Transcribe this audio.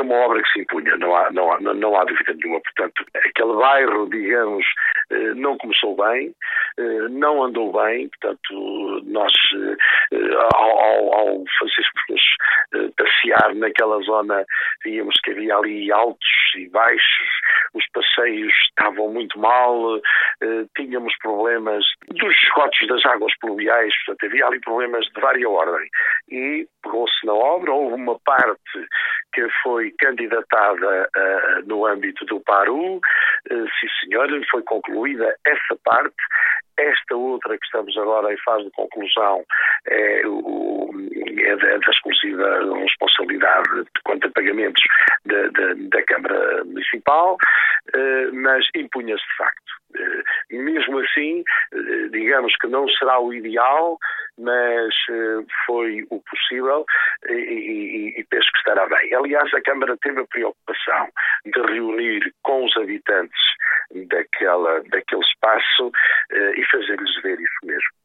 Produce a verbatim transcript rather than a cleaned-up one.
uma obra que se impunha, não há, não há, não há dúvida nenhuma. Portanto, aquele bairro, digamos, não começou bem, não andou bem, portanto, nós, ao, ao, ao fazermos passear naquela zona, víamos que havia ali altos e baixos, os passeios estavam muito mal, tínhamos problemas dos esgotos das águas pluviais, portanto, havia ali problemas de vária ordem. E pegou-se na obra, houve uma parte que foi candidatada uh, no âmbito do PARU, uh, sim senhor, foi concluída essa parte. Esta outra que estamos agora em fase de conclusão é, o, é, da, é da exclusiva responsabilidade quanto a pagamentos da, da, da Câmara Municipal, uh, mas impunha-se de facto. Uh, mesmo assim, uh, digamos que não será o ideal, mas uh, foi o possível e, e, e penso que estará bem. Aliás, a Câmara teve a preocupação de reunir com os habitantes daquela, daquele espaço uh, e fazer-lhes ver isso mesmo.